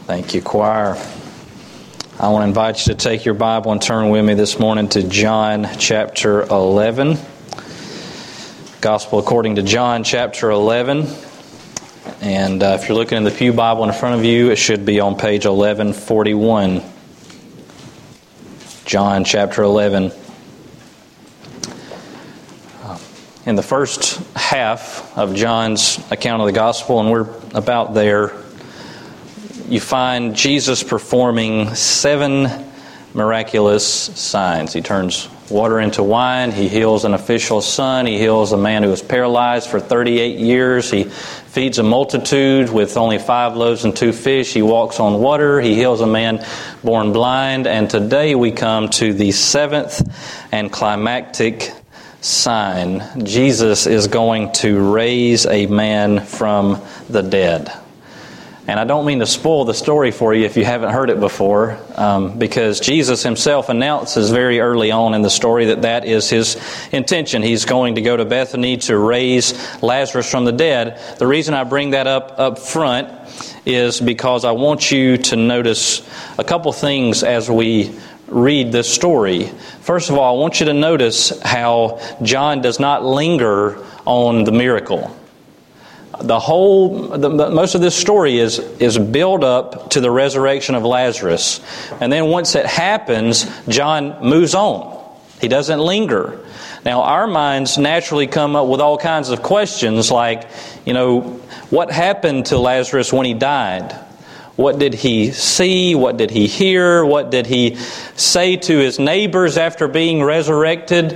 Thank you, choir. I want to invite you to take your Bible and turn with me this morning to John chapter 11. Gospel according to John chapter 11. And if you're looking in the Pew Bible in front of you, it should be on page 1141. John chapter 11. In the first half of John's account of the Gospel, and we're about there, you find Jesus performing 7 miraculous signs. He turns water into wine. He heals an official's son. He heals a man who was paralyzed for 38 years. He feeds a multitude with only 5 loaves and 2 fish. He walks on water. He heals a man born blind. And today we come to the 7th and climactic sign. Jesus is going to raise a man from the dead. And I don't mean to spoil the story for you if you haven't heard it before, because Jesus himself announces very early on in the story that is his intention. He's going to go to Bethany to raise Lazarus from the dead. The reason I bring that up front is because I want you to notice a couple things as we read this story. First of all, I want you to notice how John does not linger on the miracle. Most of this story is build up to the resurrection of Lazarus. And then once it happens, John moves on. He doesn't linger. Now, our minds naturally come up with all kinds of questions like, what happened to Lazarus when he died? What did he see? What did he hear? What did he say to his neighbors after being resurrected?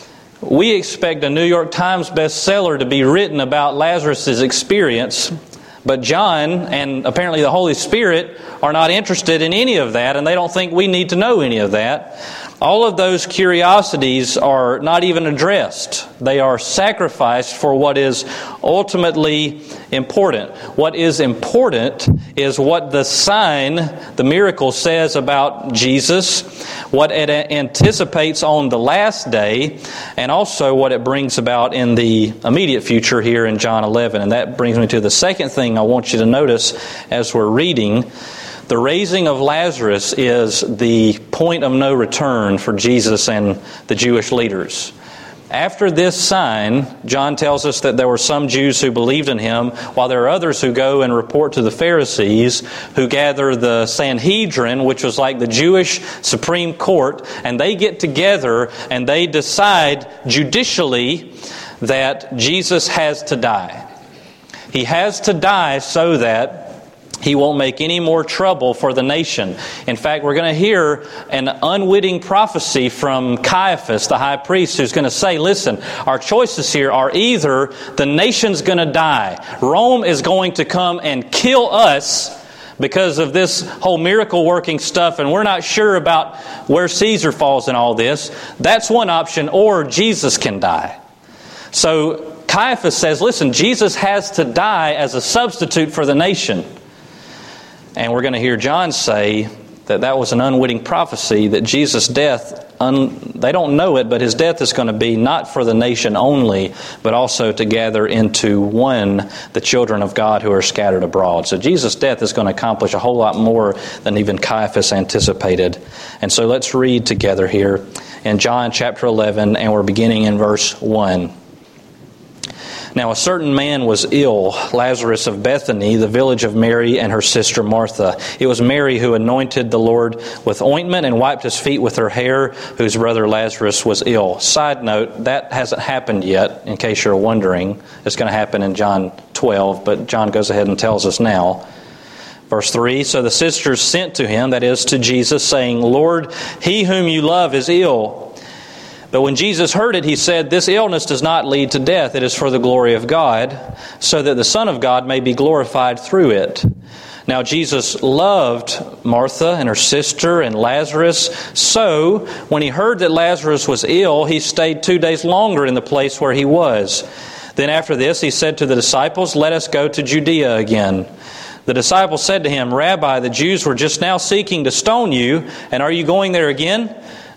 We expect a New York Times bestseller to be written about Lazarus' experience, but John and apparently the Holy Spirit are not interested in any of that, and they don't think we need to know any of that. All of those curiosities are not even addressed. They are sacrificed for what is ultimately important. What is important is what the sign, the miracle, says about Jesus, what it anticipates on the last day, and also what it brings about in the immediate future here in John 11. And that brings me to the second thing I want you to notice as we're reading. The raising of Lazarus is the point of no return for Jesus and the Jewish leaders. After this sign, John tells us that there were some Jews who believed in him, while there are others who go and report to the Pharisees, who gather the Sanhedrin, which was like the Jewish Supreme Court, and they get together and they decide judicially that Jesus has to die. He has to die so that he won't make any more trouble for the nation. In fact, we're going to hear an unwitting prophecy from Caiaphas, the high priest, who's going to say, listen, our choices here are either the nation's going to die, Rome is going to come and kill us because of this whole miracle working stuff, and we're not sure about where Caesar falls in all this. That's one option, or Jesus can die. So Caiaphas says, listen, Jesus has to die as a substitute for the nation. And we're going to hear John say that was an unwitting prophecy, that Jesus' death, they don't know it, but his death is going to be not for the nation only, but also to gather into one the children of God who are scattered abroad. So Jesus' death is going to accomplish a whole lot more than even Caiaphas anticipated. And so let's read together here in John chapter 11, and we're beginning in verse 1. Now a certain man was ill, Lazarus of Bethany, the village of Mary and her sister Martha. It was Mary who anointed the Lord with ointment and wiped his feet with her hair, whose brother Lazarus was ill. Side note, that hasn't happened yet, in case you're wondering. It's going to happen in John 12, but John goes ahead and tells us now. Verse 3, so the sisters sent to him, that is to Jesus, saying, Lord, he whom you love is ill. But when Jesus heard it, he said, this illness does not lead to death. It is for the glory of God, so that the Son of God may be glorified through it. Now Jesus loved Martha and her sister and Lazarus. So when he heard that Lazarus was ill, he stayed 2 days longer in the place where he was. Then after this, he said to the disciples, let us go to Judea again. The disciples said to him, Rabbi, the Jews were just now seeking to stone you, and are you going there again?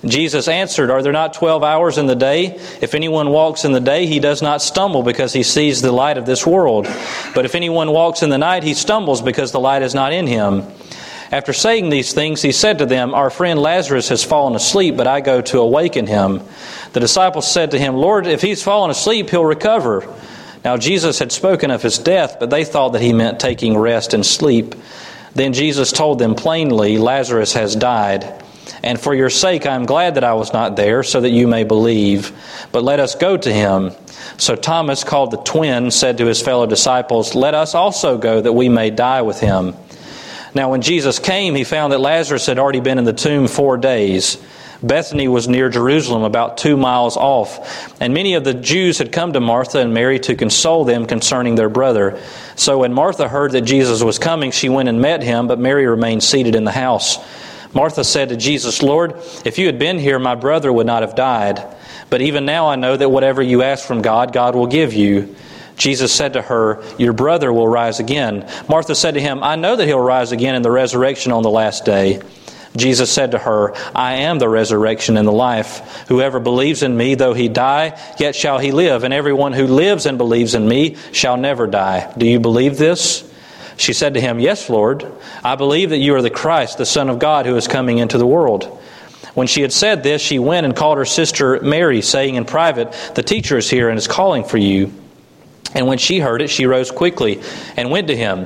Jesus answered, "Are there not 12 hours in the day? If anyone walks in the day, he does not stumble because he sees the light of this world. But if anyone walks in the night, he stumbles because the light is not in him." After saying these things, he said to them, "Our friend Lazarus has fallen asleep, but I go to awaken him." The disciples said to him, "Lord, if he's fallen asleep, he'll recover." Now Jesus had spoken of his death, but they thought that he meant taking rest and sleep. Then Jesus told them plainly, "Lazarus has died. And for your sake I am glad that I was not there, so that you may believe. But let us go to him." So Thomas, called the twin, said to his fellow disciples, "Let us also go, that we may die with him." Now when Jesus came, he found that Lazarus had already been in the tomb 4 days. Bethany was near Jerusalem, about 2 miles off, and many of the Jews had come to Martha and Mary to console them concerning their brother. So when Martha heard that Jesus was coming, she went and met him, but Mary remained seated in the house. Martha said to Jesus, "Lord, if you had been here, my brother would not have died. But even now I know that whatever you ask from God, God will give you." Jesus said to her, "Your brother will rise again." Martha said to him, "I know that he'll rise again in the resurrection on the last day." Jesus said to her, "I am the resurrection and the life. Whoever believes in me, though he die, yet shall he live. And everyone who lives and believes in me shall never die. Do you believe this?" She said to him, "Yes, Lord. I believe that you are the Christ, the Son of God, who is coming into the world." When she had said this, she went and called her sister Mary, saying in private, "The teacher is here and is calling for you." And when she heard it, she rose quickly and went to him.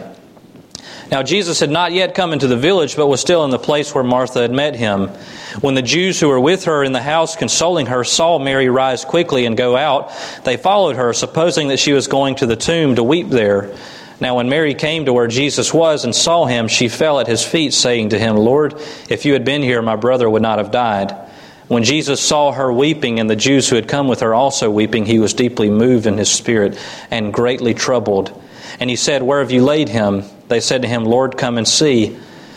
Now Jesus had not yet come into the village, but was still in the place where Martha had met him. When the Jews who were with her in the house consoling her saw Mary rise quickly and go out, they followed her, supposing that she was going to the tomb to weep there. Now when Mary came to where Jesus was and saw him, she fell at his feet, saying to him, "Lord, if you had been here, my brother would not have died." When Jesus saw her weeping, and the Jews who had come with her also weeping, he was deeply moved in his spirit and greatly troubled. And he said, "Where have you laid him?" They said to him, "Lord, come and see."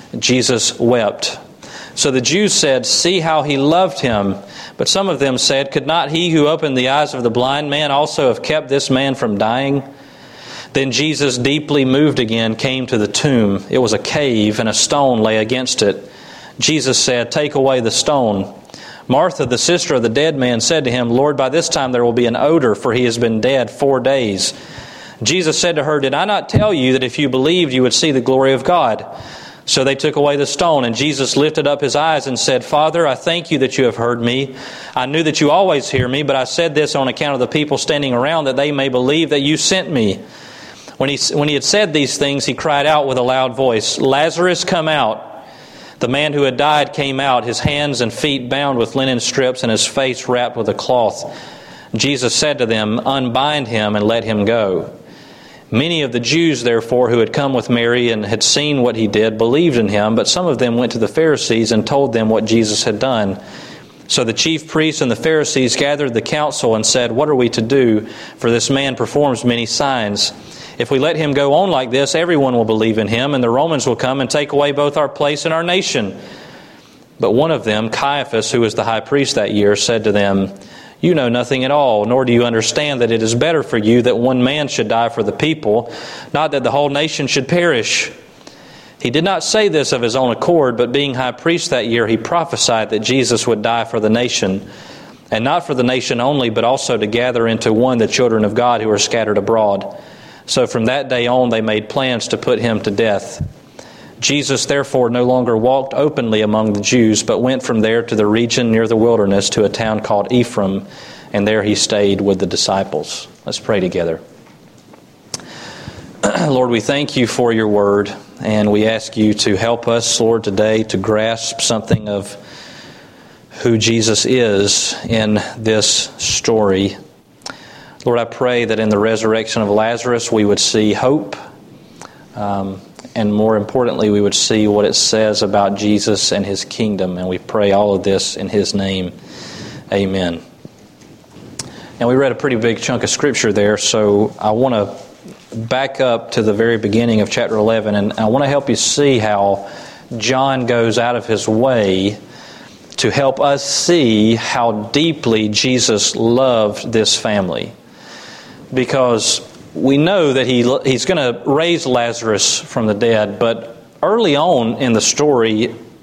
Jesus wept. So the Jews said, "See how he loved him." But some of them said, "Could not he who opened the eyes of the blind man also have kept this man from dying?" Then Jesus, deeply moved again, came to the tomb. It was a cave, and a stone lay against it. Jesus said, "Take away the stone." Martha, the sister of the dead man, said to him, "Lord, by this time there will be an odor, for he has been dead 4 days." Jesus said to her, "Did I not tell you that if you believed, you would see the glory of God?" So they took away the stone, and Jesus lifted up his eyes and said, "Father, I thank you that you have heard me. I knew that you always hear me, but I said this on account of the people standing around, that they may believe that you sent me." When he had said these things, he cried out with a loud voice, "Lazarus, come out." The man who had died came out, his hands and feet bound with linen strips and his face wrapped with a cloth. Jesus said to them, "Unbind him and let him go." Many of the Jews, therefore, who had come with Mary and had seen what he did, believed in him, but some of them went to the Pharisees and told them what Jesus had done. So the chief priests and the Pharisees gathered the council and said, "What are we to do? For this man performs many signs. If we let him go on like this, everyone will believe in him, and the Romans will come and take away both our place and our nation." But one of them, Caiaphas, who was the high priest that year, said to them, "You know nothing at all, nor do you understand that it is better for you that one man should die for the people, not that the whole nation should perish." He did not say this of his own accord, but being high priest that year, he prophesied that Jesus would die for the nation, and not for the nation only, but also to gather into one the children of God who are scattered abroad. So from that day on they made plans to put him to death. Jesus therefore no longer walked openly among the Jews, but went from there to the region near the wilderness to a town called Ephraim, and there he stayed with the disciples. Let's pray together. Lord, we thank you for your word, and we ask you to help us, Lord, today to grasp something of who Jesus is in this story. Lord, I pray that in the resurrection of Lazarus we would see hope, and more importantly, we would see what it says about Jesus and his kingdom. And we pray all of this in his name. Amen. Now, we read a pretty big chunk of scripture there, so I want to back up to the very beginning of chapter 11, and I want to help you see how John goes out of his way to help us see how deeply Jesus loved this family. Because we know that he's going to raise Lazarus from the dead, but early on in the story, if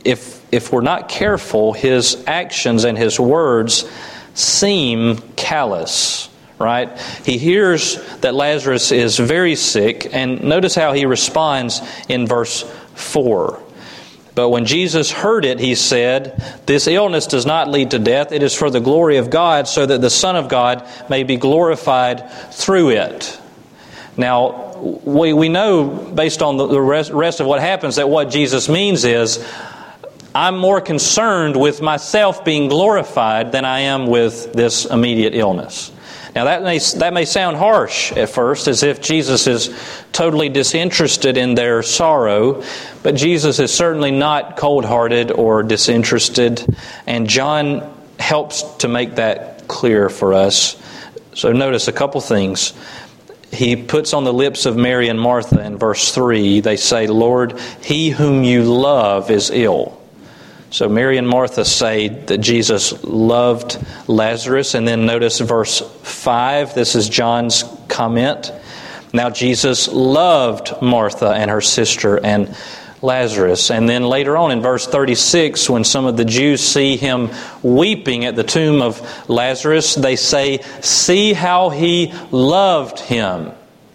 if we're not careful, his actions and his words seem callous, right? He hears that Lazarus is very sick, and notice how he responds in verse 4. But when Jesus heard it, he said, "This illness does not lead to death. It is for the glory of God, so that the Son of God may be glorified through it." Now, we know, based on the rest of what happens, that what Jesus means is, I'm more concerned with myself being glorified than I am with this immediate illness. Now that may sound harsh at first, as if Jesus is totally disinterested in their sorrow, but Jesus is certainly not cold-hearted or disinterested, and John helps to make that clear for us. So notice a couple things. He puts on the lips of Mary and Martha in verse 3, they say, "Lord, he whom you love is ill." So Mary and Martha say that Jesus loved Lazarus. And then notice verse 5. This is John's comment. Now Jesus loved Martha and her sister and Lazarus. And then later on in verse 36, when some of the Jews see him weeping at the tomb of Lazarus, they say, "See how he loved him."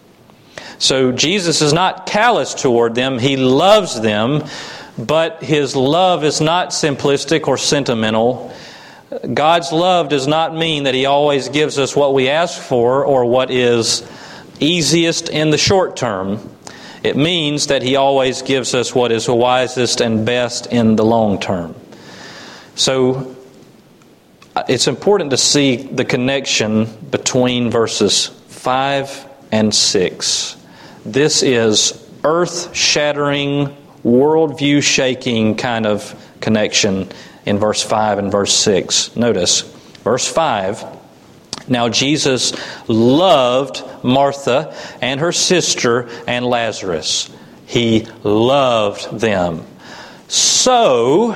So Jesus is not callous toward them. He loves them. But his love is not simplistic or sentimental. God's love does not mean that he always gives us what we ask for or what is easiest in the short term. It means that he always gives us what is wisest and best in the long term. So it's important to see the connection between verses 5 and 6. This is earth-shattering, worldview-shaking kind of connection in verse 5 and verse 6. Notice, verse 5, "Now Jesus loved Martha and her sister and Lazarus." He loved them. So,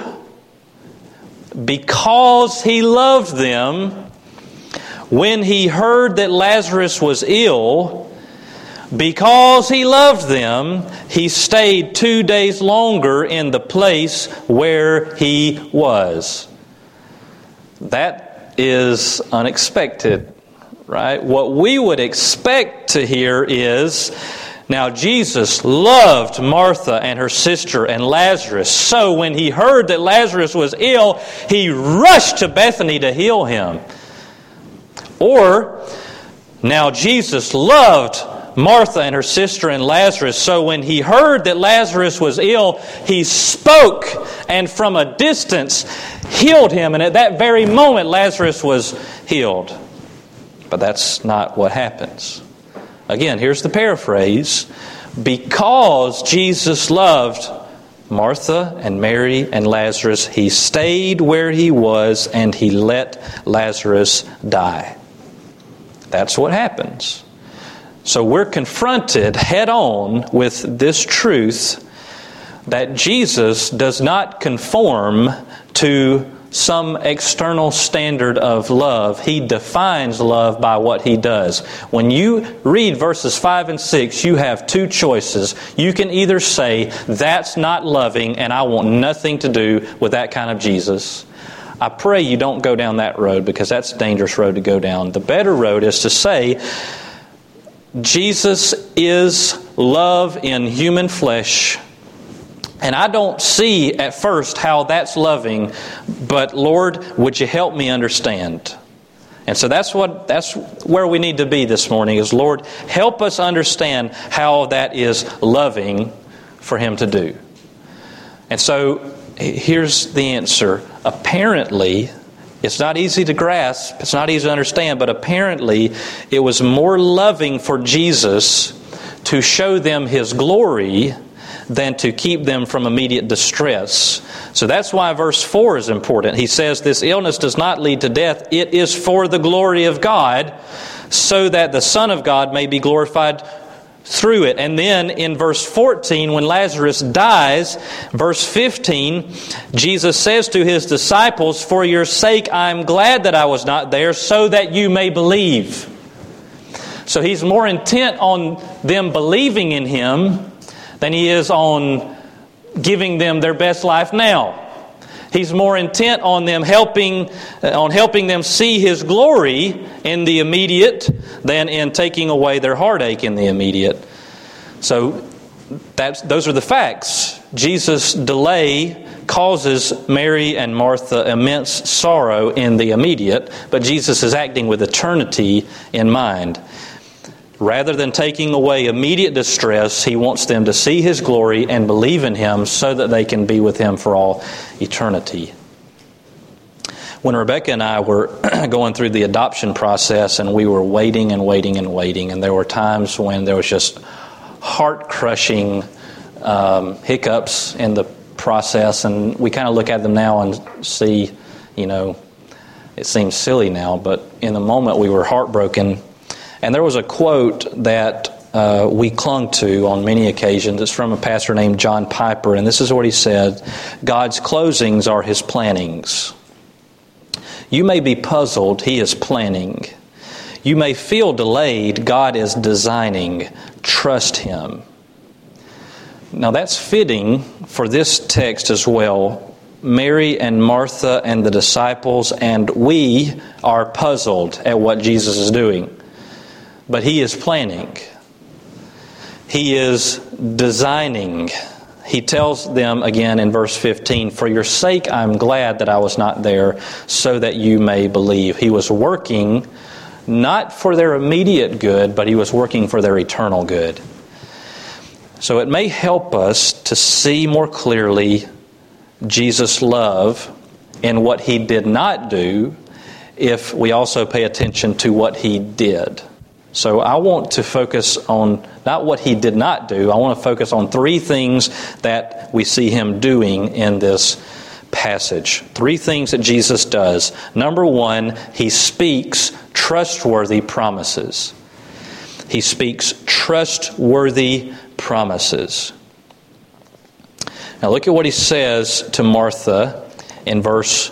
because he loved them, when he heard that Lazarus was ill, because he loved them, he stayed 2 days longer in the place where he was. That is unexpected, right? What we would expect to hear is, now Jesus loved Martha and her sister and Lazarus, so when he heard that Lazarus was ill, he rushed to Bethany to heal him. Or, now Jesus loved Martha and her sister and Lazarus, so when he heard that Lazarus was ill, he spoke and from a distance healed him, and at that very moment Lazarus was healed. But that's not what happens. Again, here's the paraphrase. Because Jesus loved Martha and Mary and Lazarus, he stayed where he was and he let Lazarus die. That's what happens. So we're confronted head on with this truth that Jesus does not conform to some external standard of love. He defines love by what he does. When you read verses 5 and 6, you have two choices. You can either say, "That's not loving, and I want nothing to do with that kind of Jesus." I pray you don't go down that road, because that's a dangerous road to go down. The better road is to say, Jesus is love in human flesh, and I don't see at first how that's loving, but Lord, would you help me understand? And so that's where we need to be this morning, is Lord, help us understand how that is loving for him to do. And so here's the answer. Apparently, it's not easy to grasp, it's not easy to understand, but apparently it was more loving for Jesus to show them his glory than to keep them from immediate distress. So that's why verse 4 is important. He says, "This illness does not lead to death. It is for the glory of God, so that the Son of God may be glorified through it." And then in verse 14, when Lazarus dies, verse 15, Jesus says to his disciples, "For your sake I am glad that I was not there, so that you may believe." So he's more intent on them believing in him than he is on giving them their best life now. He's more intent on them helping them see His glory in the immediate than in taking away their heartache in the immediate. So those are the facts. Jesus' delay causes Mary and Martha immense sorrow in the immediate, but Jesus is acting with eternity in mind. Rather than taking away immediate distress, He wants them to see His glory and believe in Him so that they can be with Him for all eternity. When Rebecca and I were going through the adoption process, and we were waiting and waiting and waiting, and there were times when there was just heart-crushing hiccups in the process, and we kind of look at them now and see, it seems silly now, but in the moment we were heartbroken. And there was a quote that we clung to on many occasions. It's from a pastor named John Piper, and this is what he said: God's closings are His plannings. You may be puzzled, He is planning. You may feel delayed, God is designing. Trust Him. Now that's fitting for this text as well. Mary and Martha and the disciples and we are puzzled at what Jesus is doing. But He is planning. He is designing. He tells them again in verse 15, "For your sake I'm glad that I was not there, so that you may believe." He was working not for their immediate good, but He was working for their eternal good. So it may help us to see more clearly Jesus' love in what He did not do if we also pay attention to what He did. So I want to focus on not what He did not do. I want to focus on three things that we see Him doing in this passage. Three things that Jesus does. Number one, He speaks trustworthy promises. He speaks trustworthy promises. Now look at what He says to Martha in verse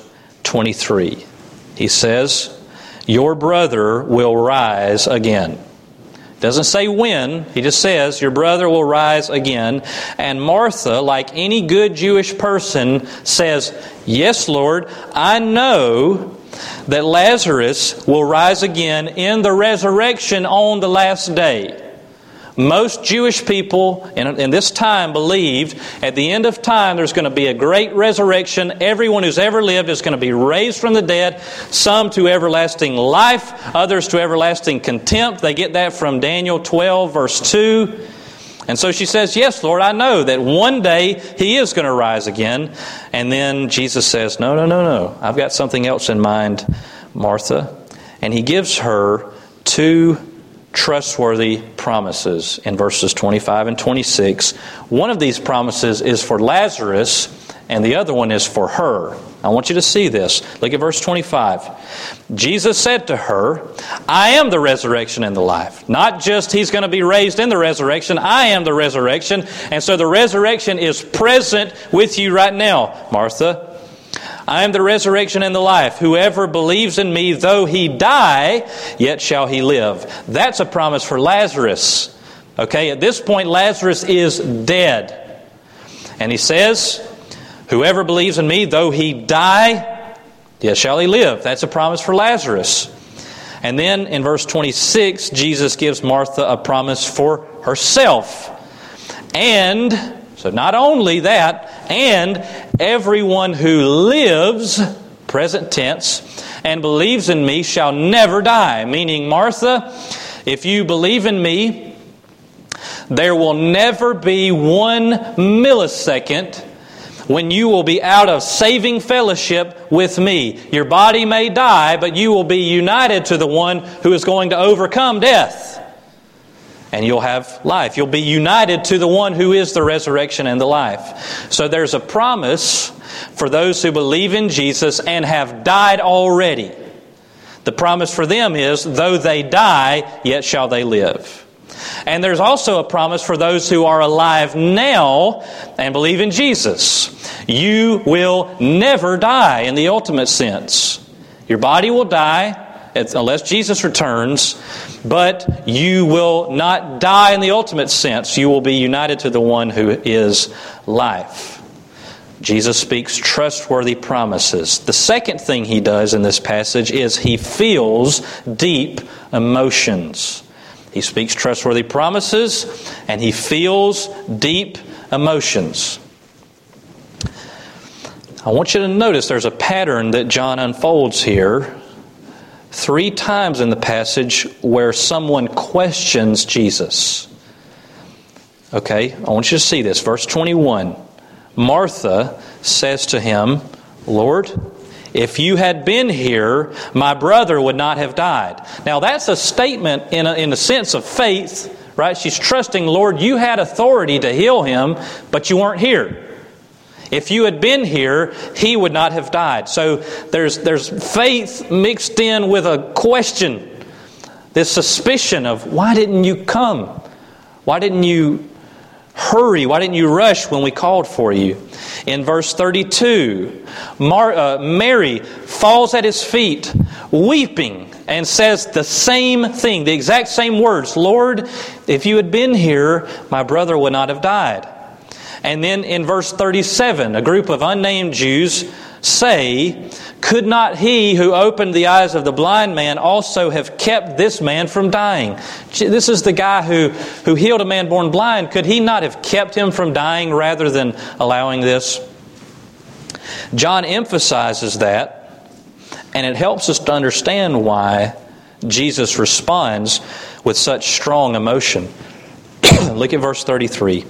23. He says, "Your brother will rise again." Doesn't say when, He just says, "Your brother will rise again." And Martha, like any good Jewish person, says, "Yes, Lord, I know that Lazarus will rise again in the resurrection on the last day." Most Jewish people in this time believed at the end of time there's going to be a great resurrection. Everyone who's ever lived is going to be raised from the dead, some to everlasting life, others to everlasting contempt. They get that from Daniel 12 verse 2. And so she says, "Yes, Lord, I know that one day He is going to rise again." And then Jesus says, No. I've got something else in mind, Martha. And He gives her two trustworthy promises in verses 25 and 26. One of these promises is for Lazarus, and the other one is for her. I want you to see this. Look at verse 25. Jesus said to her, "I am the resurrection and the life." Not just He's going to be raised in the resurrection. I am the resurrection. And so the resurrection is present with you right now, Martha. "I am the resurrection and the life. Whoever believes in Me, though he die, yet shall he live." That's a promise for Lazarus. Okay, at this point, Lazarus is dead. And He says, "Whoever believes in Me, though he die, yet shall he live." That's a promise for Lazarus. And then in verse 26, Jesus gives Martha a promise for herself. And so not only that, and everyone who lives, present tense, and believes in Me shall never die. Meaning, Martha, if you believe in Me, there will never be 1 millisecond when you will be out of saving fellowship with Me. Your body may die, but you will be united to the one who is going to overcome death. And you'll have life. You'll be united to the one who is the resurrection and the life. So there's a promise for those who believe in Jesus and have died already. The promise for them is, though they die, yet shall they live. And there's also a promise for those who are alive now and believe in Jesus. You will never die in the ultimate sense. Your body will die unless Jesus returns, but you will not die in the ultimate sense. You will be united to the one who is life. Jesus speaks trustworthy promises. The second thing he does in this passage is he feels deep emotions. He speaks trustworthy promises, and he feels deep emotions. I want you to notice there's a pattern that John unfolds here 3 times in the passage where someone questions Jesus. Okay, I want you to see this. Verse 21. Martha says to him, Lord, if you had been here, my brother would not have died. Now that's a statement in a sense of faith, right? She's trusting, Lord, you had authority to heal him, but you weren't here. If you had been here, he would not have died. So there's faith mixed in with a question. This suspicion of, why didn't you come? Why didn't you hurry? Why didn't you rush when we called for you? In verse 32, Mary falls at his feet, weeping, and says the same thing, the exact same words. Lord, if you had been here, my brother would not have died. And then in verse 37, a group of unnamed Jews say, could not he who opened the eyes of the blind man also have kept this man from dying? This is the guy who healed a man born blind. Could he not have kept him from dying rather than allowing this? John emphasizes that, and it helps us to understand why Jesus responds with such strong emotion. Look at verse 33.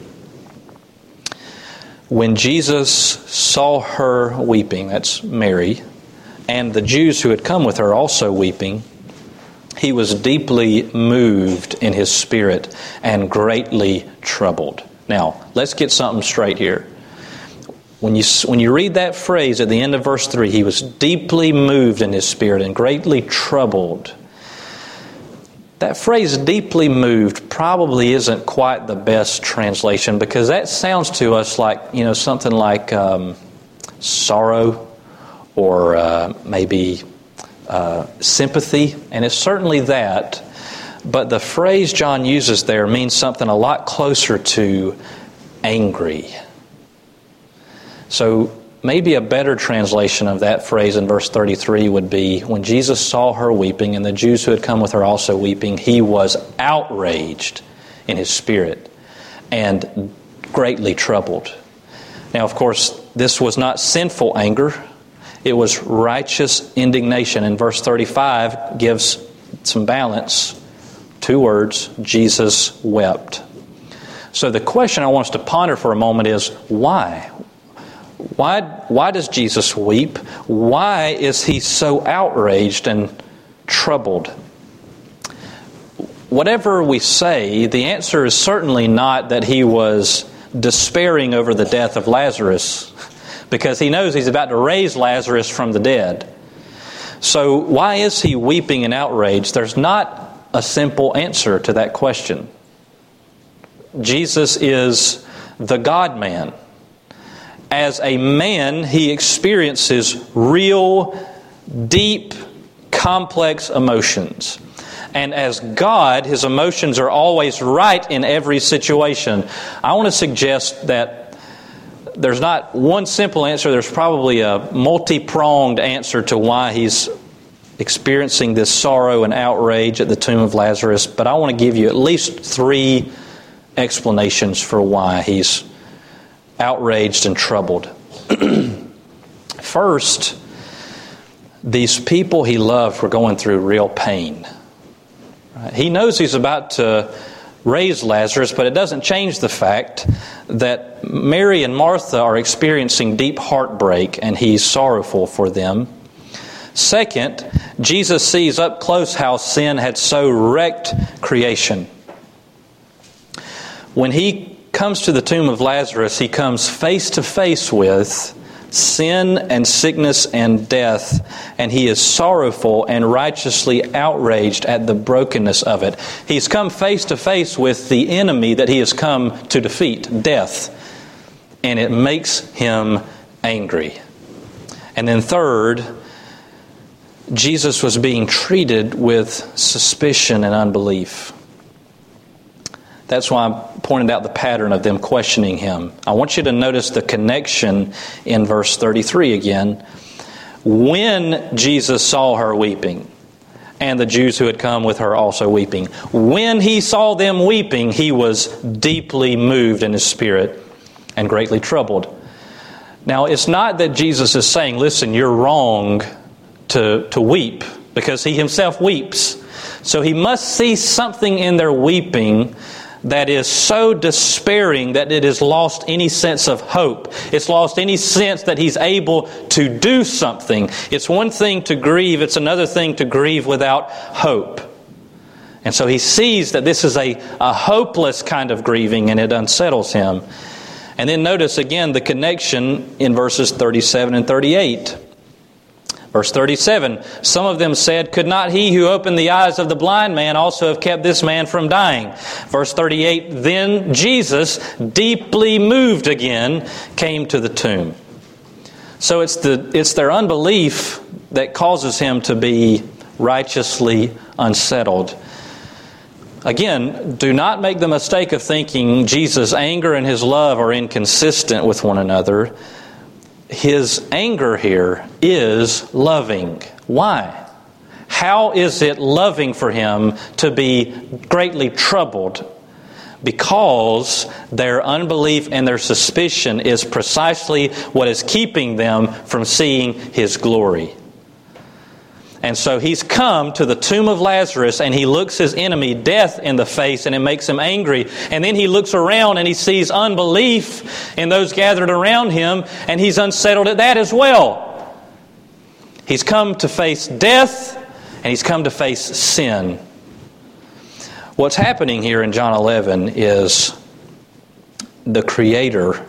When Jesus saw her weeping, that's Mary, and the Jews who had come with her also weeping, he was deeply moved in his spirit and greatly troubled. Now, let's get something straight here. When you read that phrase at the end of verse 3, he was deeply moved in his spirit and greatly troubled. That phrase, deeply moved, probably isn't quite the best translation, because that sounds to us like, something like sorrow or maybe sympathy, and it's certainly that. But the phrase John uses there means something a lot closer to angry. So maybe a better translation of that phrase in verse 33 would be, when Jesus saw her weeping and the Jews who had come with her also weeping, he was outraged in his spirit and greatly troubled. Now, of course, this was not sinful anger. It was righteous indignation. And verse 35 gives some balance. 2 words, Jesus wept. So the question I want us to ponder for a moment is, why? Why does Jesus weep? Why is he so outraged and troubled? Whatever we say, the answer is certainly not that he was despairing over the death of Lazarus, because he knows he's about to raise Lazarus from the dead. So why is he weeping and outraged? There's not a simple answer to that question. Jesus is the God-man. As a man, he experiences real, deep, complex emotions. And as God, his emotions are always right in every situation. I want to suggest that there's not one simple answer. There's probably a multi-pronged answer to why he's experiencing this sorrow and outrage at the tomb of Lazarus. But I want to give you at least 3 explanations for why he's outraged and troubled. First, these people he loved were going through real pain. He knows he's about to raise Lazarus, but it doesn't change the fact that Mary and Martha are experiencing deep heartbreak, and he's sorrowful for them. Second, Jesus sees up close how sin had so wrecked creation. When he comes to the tomb of Lazarus, he comes face to face with sin and sickness and death, and he is sorrowful and righteously outraged at the brokenness of it. He's come face to face with the enemy that he has come to defeat, death, and it makes him angry. And then third, Jesus was being treated with suspicion and unbelief. That's why I pointed out the pattern of them questioning him. I want you to notice the connection in verse 33 again. When Jesus saw her weeping, and the Jews who had come with her also weeping, when he saw them weeping, he was deeply moved in his spirit and greatly troubled. Now, it's not that Jesus is saying, listen, you're wrong to weep, because he himself weeps. So he must see something in their weeping that is so despairing that it has lost any sense of hope. It's lost any sense that he's able to do something. It's one thing to grieve, it's another thing to grieve without hope. And so he sees that this is a hopeless kind of grieving, and it unsettles him. And then notice again the connection in verses 37 and 38. Verse 37, some of them said, could not he who opened the eyes of the blind man also have kept this man from dying? Verse 38, then Jesus, deeply moved again, came to the tomb. So it's their unbelief that causes him to be righteously unsettled. Again, do not make the mistake of thinking Jesus' anger and his love are inconsistent with one another. His anger here is loving. Why? How is it loving for him to be greatly troubled? Because their unbelief and their suspicion is precisely what is keeping them from seeing his glory. And so he's come to the tomb of Lazarus, and he looks his enemy, death, in the face, and it makes him angry. And then he looks around and he sees unbelief in those gathered around him, and he's unsettled at that as well. He's come to face death, and he's come to face sin. What's happening here in John 11 is the Creator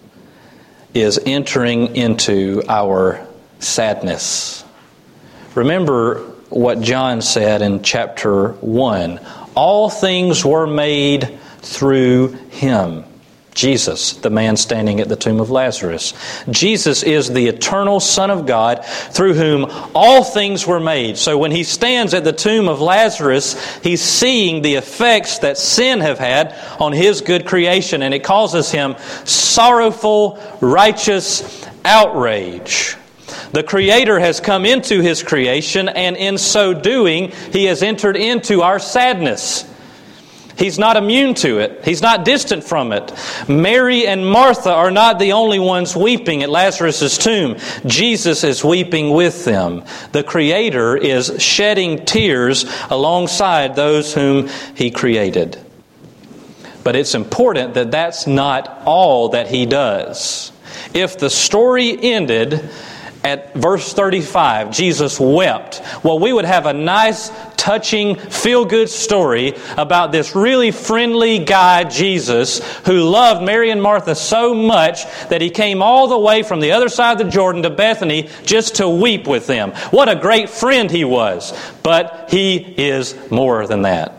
is entering into our sadness. Remember what John said in chapter 1. All things were made through him. Jesus, the man standing at the tomb of Lazarus. Jesus is the eternal Son of God through whom all things were made. So when he stands at the tomb of Lazarus, he's seeing the effects that sin have had on his good creation, and it causes him sorrowful, righteous outrage. The Creator has come into his creation, and in so doing, he has entered into our sadness. He's not immune to it. He's not distant from it. Mary and Martha are not the only ones weeping at Lazarus' tomb. Jesus is weeping with them. The Creator is shedding tears alongside those whom he created. But it's important that that's not all that he does. If the story ended at verse 35, Jesus wept, well, we would have a nice, touching, feel-good story about this really friendly guy, Jesus, who loved Mary and Martha so much that he came all the way from the other side of the Jordan to Bethany just to weep with them. What a great friend he was. But he is more than that.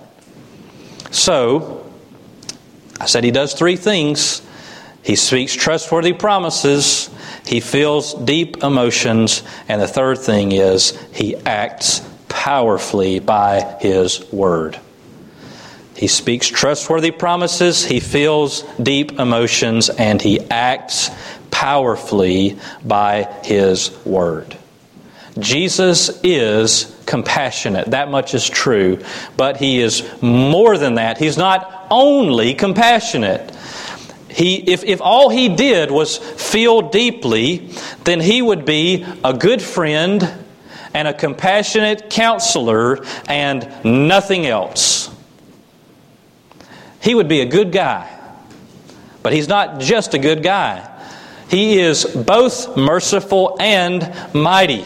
So, I said he does three things. He speaks trustworthy promises, he feels deep emotions, and the third thing is he acts powerfully by his word. He speaks trustworthy promises, he feels deep emotions, and he acts powerfully by his word. Jesus is compassionate. That much is true. But he is more than that. He's not only compassionate. If all he did was feel deeply, then he would be a good friend and a compassionate counselor and nothing else. He would be a good guy. But he's not just a good guy. He is both merciful and mighty.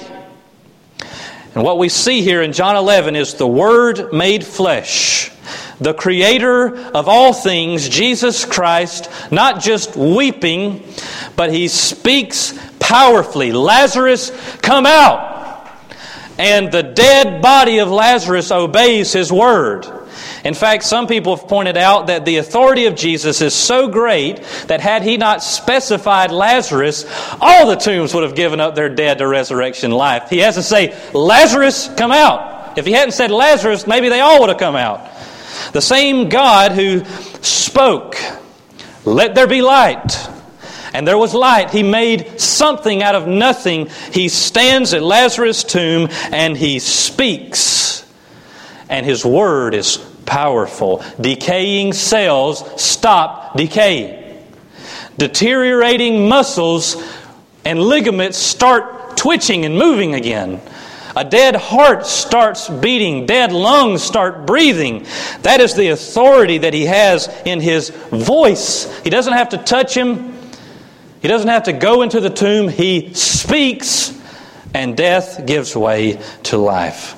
And what we see here in John 11 is the Word made flesh. The Creator of all things, Jesus Christ, not just weeping, but he speaks powerfully. Lazarus, come out! And the dead body of Lazarus obeys his word. In fact, some people have pointed out that the authority of Jesus is so great that had he not specified Lazarus, all the tombs would have given up their dead to resurrection life. He has to say, Lazarus, come out. If he hadn't said Lazarus, maybe they all would have come out. The same God who spoke, "Let there be light," and there was light. He made something out of nothing. He stands at Lazarus' tomb and he speaks. And his word is powerful. Decaying cells stop decaying. Deteriorating muscles and ligaments start twitching and moving again. A dead heart starts beating. Dead lungs start breathing. That is the authority that he has in his voice. He doesn't have to touch him. He doesn't have to go into the tomb. He speaks, and death gives way to life.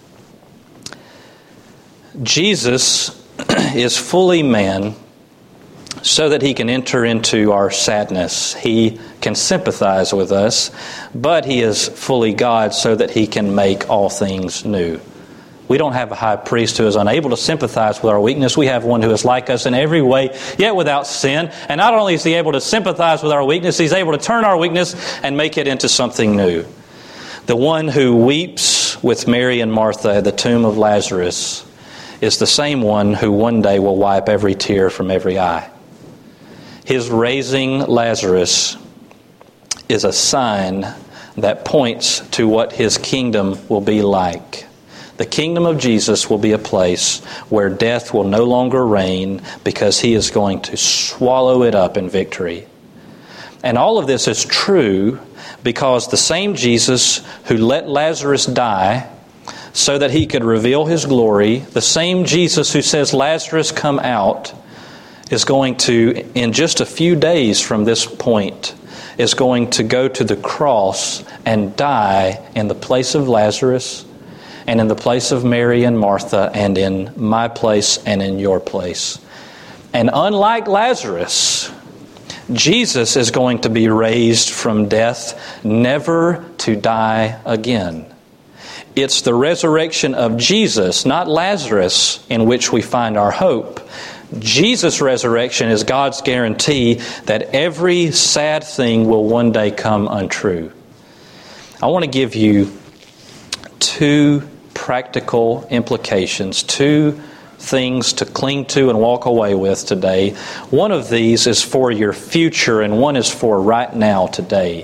Jesus is fully man so that he can enter into our sadness. He can sympathize with us, but he is fully God so that he can make all things new. We don't have a high priest who is unable to sympathize with our weakness. We have one who is like us in every way, yet without sin. And not only is he able to sympathize with our weakness, he's able to turn our weakness and make it into something new. The one who weeps with Mary and Martha at the tomb of Lazarus is the same one who one day will wipe every tear from every eye. His raising Lazarus is a sign that points to what his kingdom will be like. The kingdom of Jesus will be a place where death will no longer reign because he is going to swallow it up in victory. And all of this is true because the same Jesus who let Lazarus die so that he could reveal his glory, the same Jesus who says, "Lazarus, come out," is going to, in just a few days from this point, is going to go to the cross and die in the place of Lazarus and in the place of Mary and Martha and in my place and in your place. And unlike Lazarus, Jesus is going to be raised from death, never to die again. It's the resurrection of Jesus, not Lazarus, in which we find our hope. Jesus' resurrection is God's guarantee that every sad thing will one day come untrue. I want to give you two practical implications, two things to cling to and walk away with today. One of these is for your future and one is for right now, today.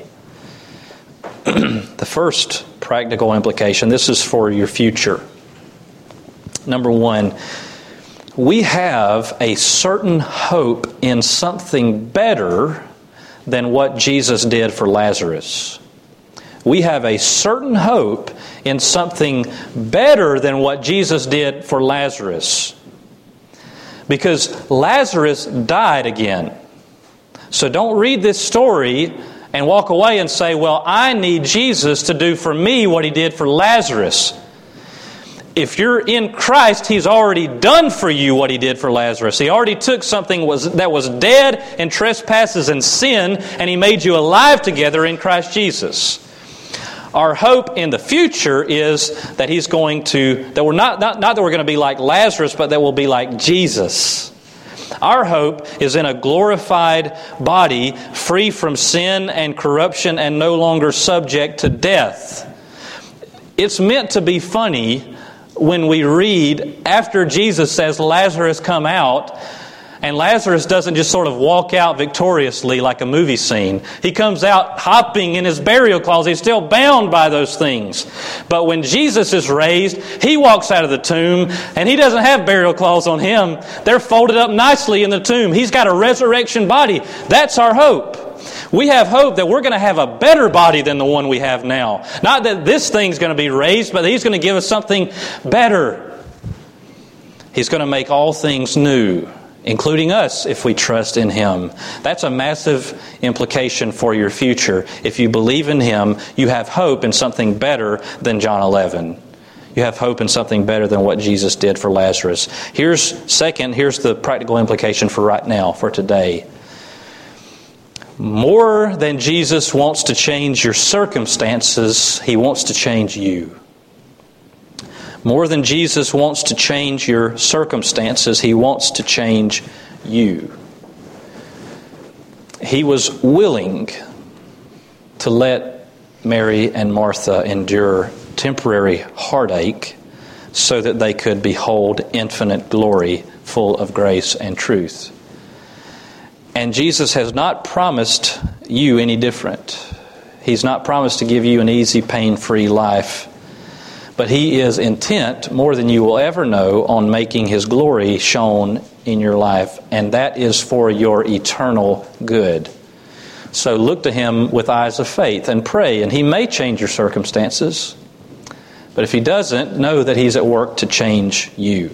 The first practical implication, this is for your future. Number one, we have a certain hope in something better than what Jesus did for Lazarus. We have a certain hope in something better than what Jesus did for Lazarus. Because Lazarus died again. So don't read this story and walk away and say, "Well, I need Jesus to do for me what he did for Lazarus." If you're in Christ, he's already done for you what he did for Lazarus. He already took something that was dead in trespasses and sin, and he made you alive together in Christ Jesus. Our hope in the future is that he's going to, that we're not that we're going to be like Lazarus, but that we'll be like Jesus. Our hope is in a glorified body, free from sin and corruption and no longer subject to death. It's meant to be funny when we read after Jesus says, "Lazarus, come out," and Lazarus doesn't just sort of walk out victoriously like a movie scene. He comes out hopping in his burial clothes. He's still bound by those things. But when Jesus is raised, he walks out of the tomb and he doesn't have burial clothes on him. They're folded up nicely in the tomb. He's got a resurrection body. That's our hope. We have hope that we're going to have a better body than the one we have now. Not that this thing's going to be raised, but he's going to give us something better. He's going to make all things new, including us if we trust in him. That's a massive implication for your future. If you believe in him, you have hope in something better than John 11. You have hope in something better than what Jesus did for Lazarus. Here's the practical implication for right now, for today. More than Jesus wants to change your circumstances, he wants to change you. More than Jesus wants to change your circumstances, he wants to change you. He was willing to let Mary and Martha endure temporary heartache so that they could behold infinite glory, full of grace and truth. And Jesus has not promised you any different. He's not promised to give you an easy, pain-free life. But He is intent, more than you will ever know, on making His glory shown in your life. And that is for your eternal good. So look to Him with eyes of faith and pray. And He may change your circumstances. But if He doesn't, know that He's at work to change you.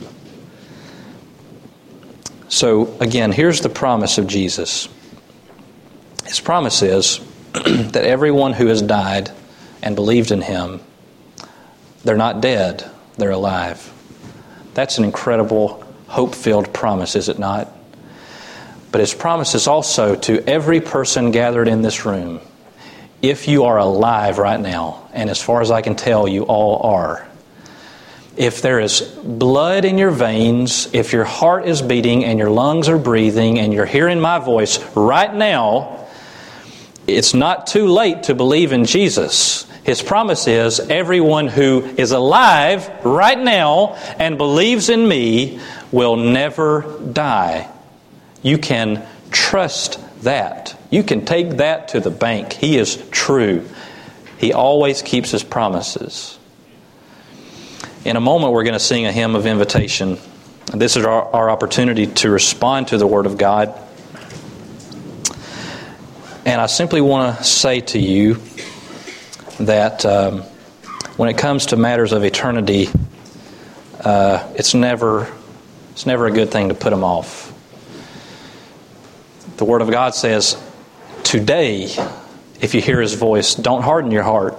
So again, here's the promise of Jesus. His promise is that everyone who has died and believed in Him, they're not dead, they're alive. That's an incredible, hope-filled promise, is it not? But His promise is also to every person gathered in this room. If you are alive right now, and as far as I can tell, you all are. If there is blood in your veins, if your heart is beating and your lungs are breathing and you're hearing my voice right now, it's not too late to believe in Jesus. His promise is everyone who is alive right now and believes in me will never die. You can trust that. You can take that to the bank. He is true. He always keeps His promises. In a moment, we're going to sing a hymn of invitation. This is our opportunity to respond to the Word of God. And I simply want to say to you that when it comes to matters of eternity, it's never a good thing to put them off. The Word of God says, today, if you hear His voice, don't harden your heart.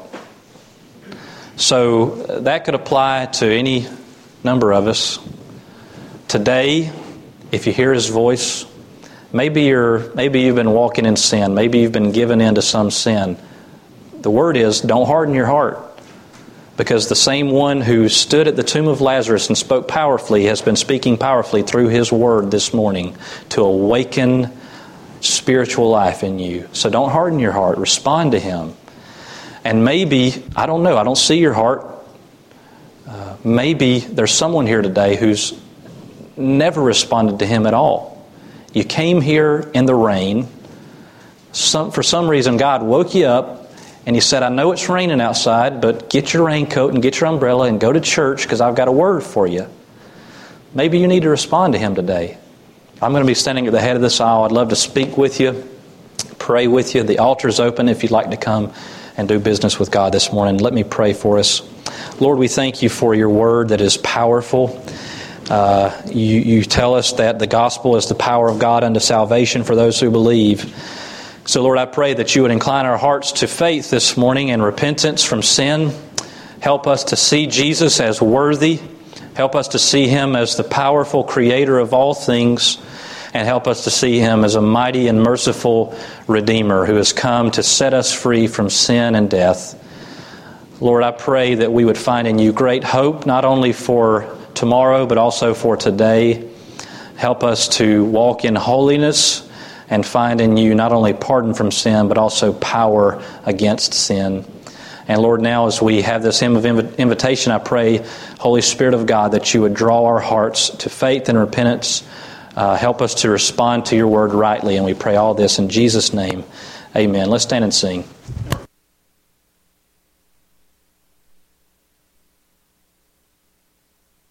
So that could apply to any number of us. Today, if you hear His voice, maybe you've been walking in sin. Maybe you've been given into some sin. The word is, don't harden your heart. Because the same one who stood at the tomb of Lazarus and spoke powerfully has been speaking powerfully through His Word this morning to awaken spiritual life in you. So don't harden your heart. Respond to Him. And maybe, I don't know, I don't see your heart. Maybe there's someone here today who's never responded to Him at all. You came here in the rain. For some reason, God woke you up and He said, I know it's raining outside, but get your raincoat and get your umbrella and go to church because I've got a word for you. Maybe you need to respond to Him today. I'm going to be standing at the head of this aisle. I'd love to speak with you, pray with you. The altar's open if you'd like to come and do business with God this morning. Let me pray for us. Lord, we thank You for Your Word that is powerful. You tell us that the gospel is the power of God unto salvation for those who believe. So Lord, I pray that You would incline our hearts to faith this morning and repentance from sin. Help us to see Jesus as worthy. Help us to see Him as the powerful creator of all things. And help us to see Him as a mighty and merciful Redeemer who has come to set us free from sin and death. Lord, I pray that we would find in You great hope, not only for tomorrow, but also for today. Help us to walk in holiness and find in You not only pardon from sin, but also power against sin. And Lord, now as we have this hymn of invitation, I pray, Holy Spirit of God, that You would draw our hearts to faith and repentance. Help us to respond to Your Word rightly. And we pray all this in Jesus' name. Amen. Let's stand and sing.